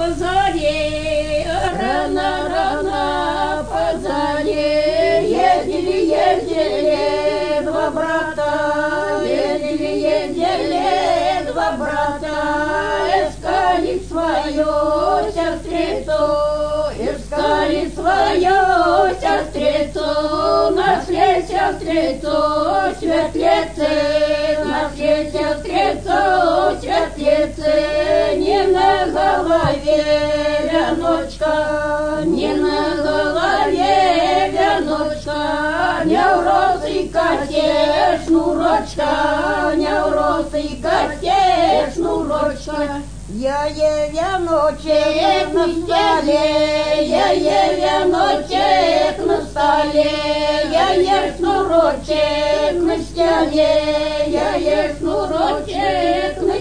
по заре, рано по заре, ездили два брата, ездили два брата, искали свою сестрицу, искали свою сестрицу, нашли сестрицу светлицы, нашли сестрицу светлицы, не на голове веночка, не на голове веночка, не в розы косе шнурочка, не в розы косе шнурочка. Я веночек на столе, я веночек на столе, я шнурочек на столе, я шнурочек на